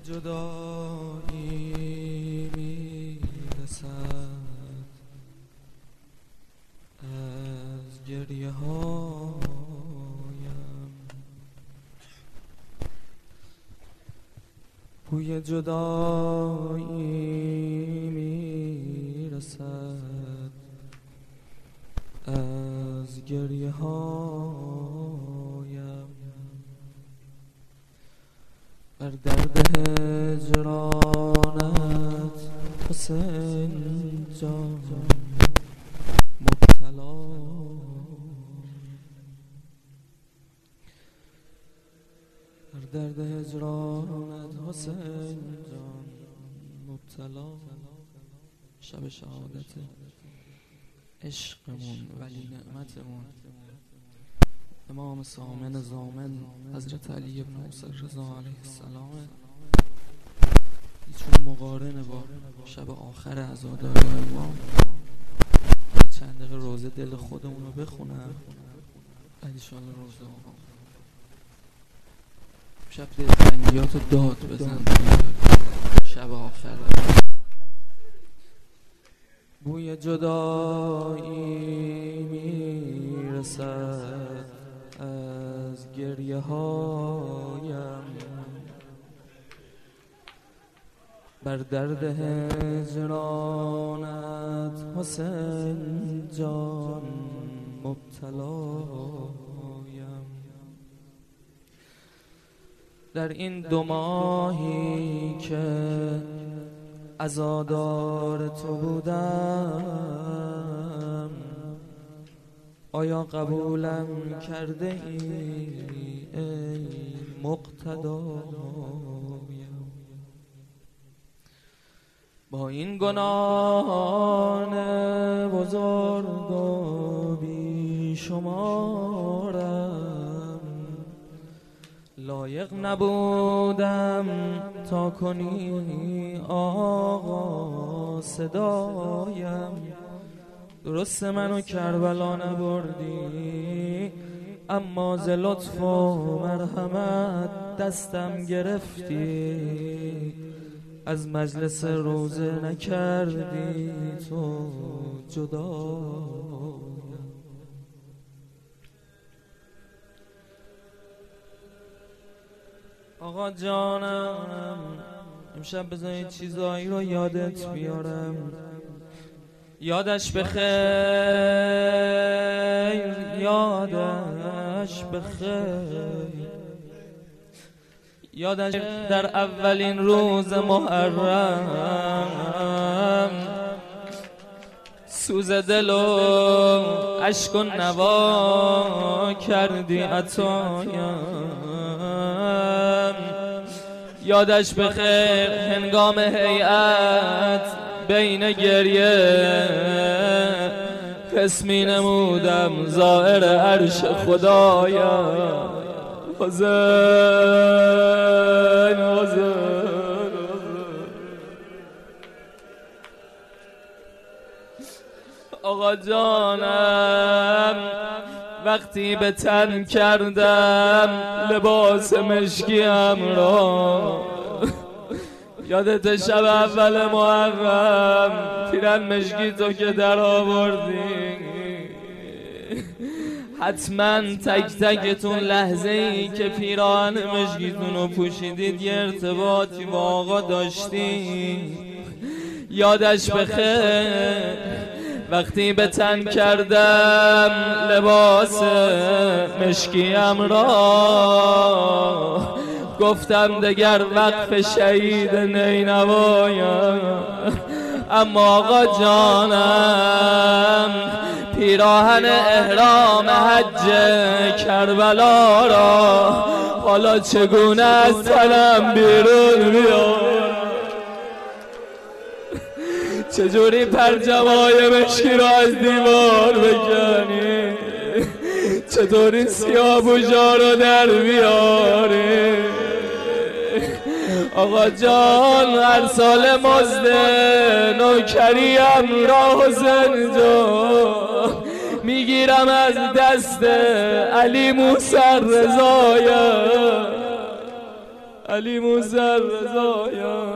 جدایی میرسد از گریه هایم، بوی جدایی میرسد از گریه هایم، بر درد هجرانت حسین جان مبتلا، بر درد هجرانت حسین جان مبتلا. شب شهادت عشقمون ولی نعمتمون امام سامن زامن حضرت علی ابن موسی رضا علیه السلام چون مقارنه با شب آخر عزادار امام. چند دقیقه روزه دل خودمون رو بخونم بعد انشاءالله روزه آقا شب دلتنگیات رو داد بزن شب آخر. بوی جدایی میرسد از گریه هایم، بر درد هجرانت حسین جان مبتلایم. در این 2 ماهی که عزادار تو بودم، آیا قبولم کرده ای مقتدایم؟ با این گناهان بزرگ و بی شمارم، لایق نبودم تا کنی آقا صدایم. درست منو کربلا نبردی، اما ز لطف و مرحمت دستم گرفتی، از مجلس روزه نکردی تو جدا. آقا جانم امشب بذارید چیزایی رو یادت بیارم، یادش بخیر، یادش بخیر، یادش در اولین روز محرم، سوز دل و اشک و نوا کردی عطایم. یادش بخیر هنگام هیئت بین گریه، قسمی نمودم زائر عرش خدایم. حسین حسین آقا جانم، وقتی به تن کردم لباس مشکیم را، یادت شب اول محرم پیرن مشکی تو که در آوردی، حتما تک تکتون لحظه ای که پیران مشکیتون رو پوشیدید یه ارتباطی با آقا داشتی. یادش بخیر وقتی به تن کردم لباس مشکیم را، گفتم دگر وقف شهید نینوایم. اما آقا جانم پیراهن احرام حج کربلا را حالا چگونه از تنم بیرون بیار؟ چجوری پرجمای مشکی را از دیوار بکنی؟ چطوری سیابوشا رو در بیاری؟ آقا جان هر سال مزد نوکریم را حسین جان میگیرم از دست علی موسی رضایم. علی موسی رضایا.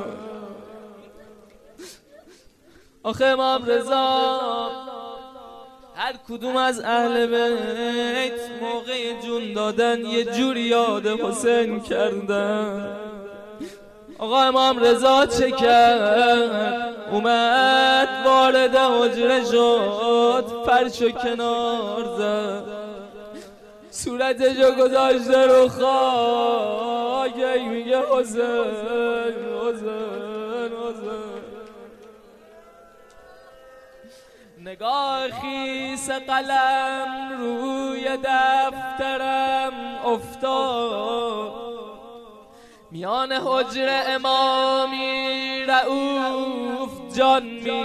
آخه امام رضا هر کدوم از اهل بیت موقع جون دادن یه جوری یاد حسین کردن. آقا امام رضا چه کرد؟ اومد وارد حجره شد، فرشو کنار زد، صورتشو گذاشته رو خاک، میگه حسین حسین حسین. نگاه خیس قلم روی دفترم افتاد، میان حجره امامی رؤوف جان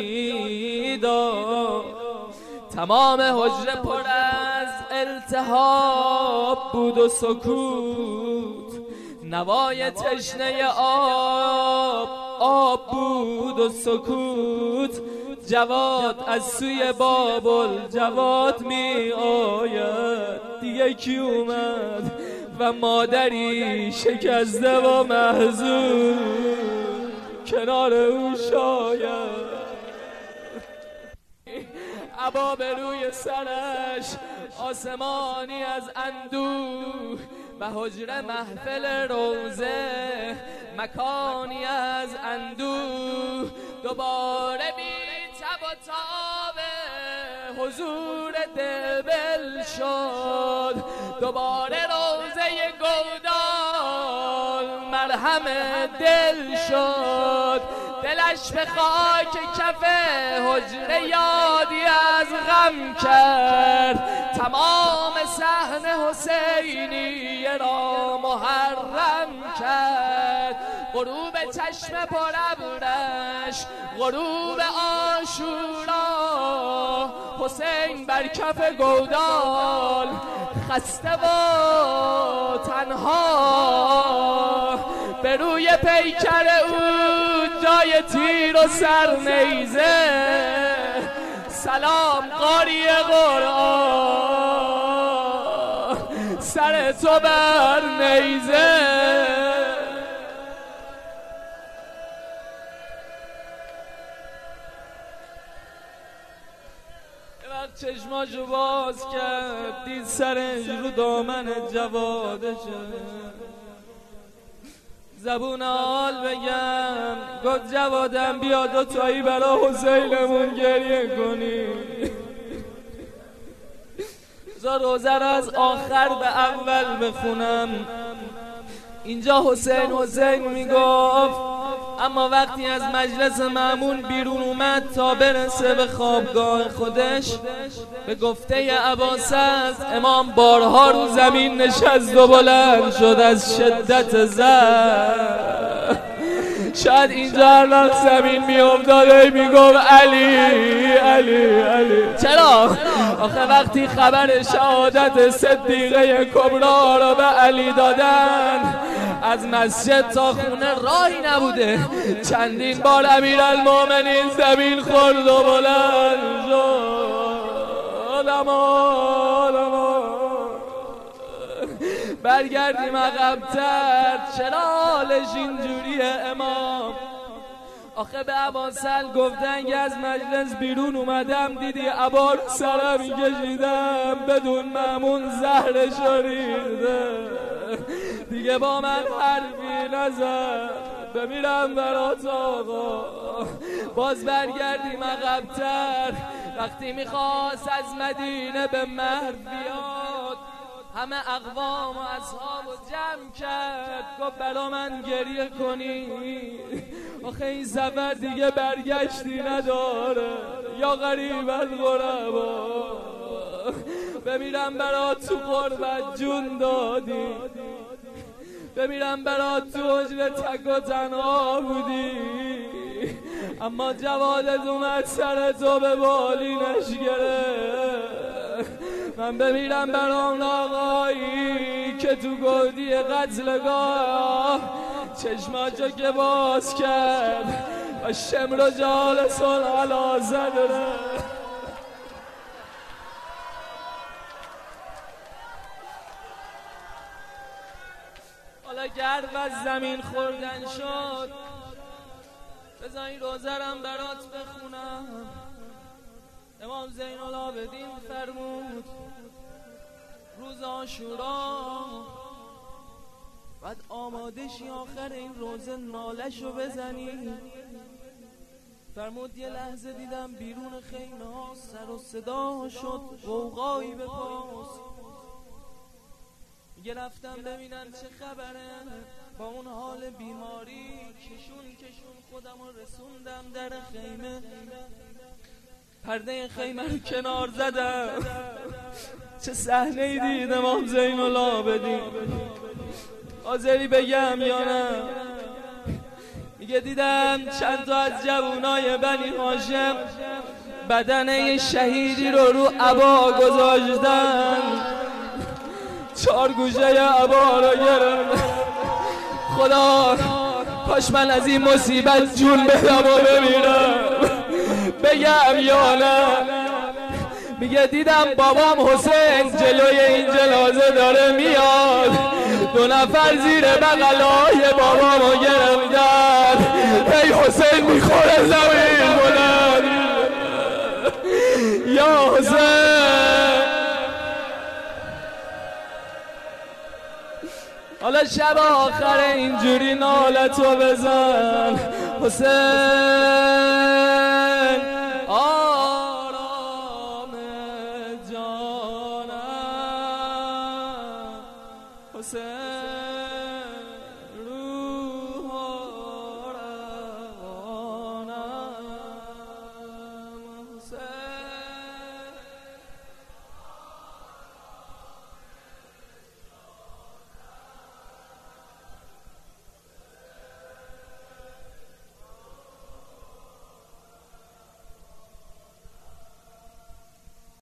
میداد. تمام حجره پر از التهاب بود و سکوت، نوای تشنه آب بود و سکوت. جواد از سوی بابل جواد می آید، دیگه کی اومد؟ و مادری شکسته و محزون کنار او شاید. عبا به روی سرش آسمانی از اندوه، و حجره محفل روزه مکانی از اندوه. دوباره بی تب و تاب حضور دل شد، دوباره روزه گودال مرهم دل شد. دلش به خاک کف حجره یادی از غم کرد، تمام صحن حسینی را محرم کرد. غروب چشم پرابرش، غروب عاشورا، حسین بر کف گودال خسته و تنها. به روی پیکر او جای تیر و سرنیزه، سلام قاری قرآن سر تو بر نیزه. چشماشو باز کرد، دید سرش رو دامن جوادشه. زبون حال بگم، گفت جوادم بیا دوتایی برا حسینمون گریه کنی. روزه رو از آخر به اول بخونم. اینجا حسین حسین میگفت، اما وقتی از مجلس مأمون بیرون اومد تا برسه به خوابگاه خودش، به گفته عباسد امام بارها رو زمین نشست و بلند شد از شدت ضعف. شاید اینجا هر وقت زمین میافتاد میگفت علی علی علی. چرا؟ آخه وقتی خبر شهادت صدیقه کبرا را به علی دادن، از مسجد تا خونه راهی نبوده. چندین بار امیرالمومنین زمین خورد و بلند شد. اما برگردیم عقب‌تر، چرا حالش اینجوریه امام؟ آخه به اباسل گفتن که از مجلس بیرون اومدم، دیدی عبا رو سرم کشیدم، بدون مأمون زهرشو ریخته، دیگه با من حرفی نزد، بمیرم برات آقا. باز برگردیم عقب‌تر، وقتی میخواست از مدینه به مهد بیاد، همه اقوام و اصحاب رو جمع کرد، گفت برا من گریه کنی. آخه این سفر دیگه برگشتی نداره، یا غریب الغربا، بمیرم برات تو غربت جون دادی، بمیرم برات تو حجره تک و تنها بودی، اما جوادت اومد سر تو به بالینش گرفت. من بمیرم برام آقایی که تو گودی قتلگاه چشماچو که باز کرد و شمر و جالس العلا زدره. حالا حالا گرد از زمین خوردن شد، بذار این روزه رم برات بخونم. امام زین العابدین فرمود روز عاشورا بعد آماده شی آخر این روزه نالشو بزنی. فرمود یه لحظه دیدم بیرون خیمه ها سر و صدا شد، غوغایی به پاس. میگه رفتم ببینم چه خبره، با اون حال بیماری کشون خودم رو رسوندم در خیمه. پرده خیمه رو کنار زدم، چه صحنه ای دید امام زین العابدین. حاضری بگم یا نه؟ میگه دیدم چند تا از جوانای بنی هاشم بدن یه شهیدی رو عبا گذاشتن، 4 گوشه عبا رو گرفت. خدا کاش من از این مصیبت جون بدم و بمیرم. بگم یا نه؟ میگه دیدم بابام حسین جلوی این جنازه داره میاد، 2 نفر زیر بغلای بابامو گرفتن. ای حسین میخوره زمین بلند، یا حسین. حالا شب آخر اینجوری نالتو بزن حسین، آرام جانم حسین.